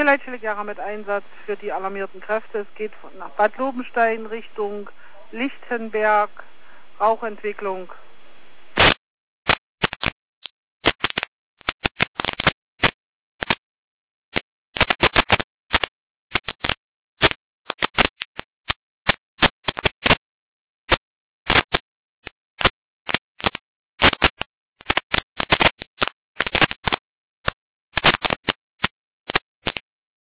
Leitstelle mit Einsatz für die alarmierten Kräfte. Es geht nach Bad Lobenstein Richtung Lichtenberg, Rauchentwicklung